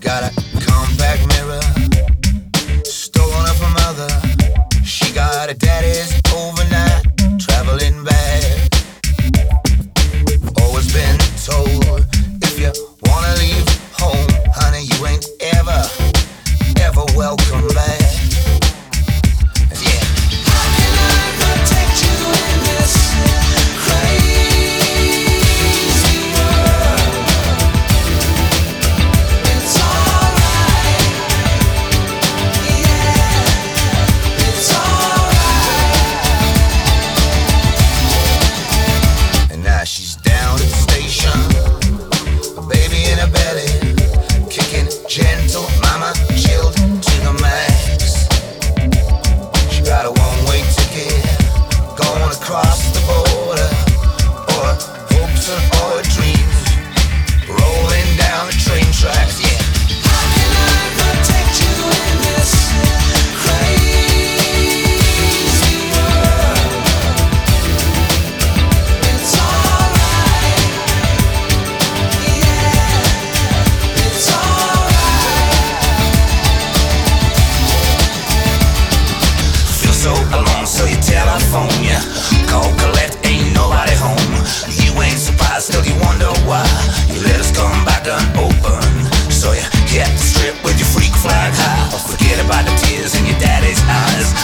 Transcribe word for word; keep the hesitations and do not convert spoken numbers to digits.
got a compact mirror stolen off her mother. She got a daddy's overnight traveling bag. Always been told, if you wanna leave home, honey, you ain't ever, ever welcome back. Yeah. How can I protect you in this crazy world? It's alright. Yeah, it's alright. And now she's down at the station, a baby in her belly, kicking gentle, mama chilled to the max. She got a one-way ticket going across the border, or her hopes and all her dreams rolling down the train tracks. Yeah. How can I protect you in this crazy world? It's alright. Yeah, it's alright. Feel so alone, so you telephone ya. Call collect, ain't nobody home. You ain't surprised, still you wonder why. You let us come back unopened, so you hit the strip with your freak flag high. Forget about the tears in your daddy's eyes.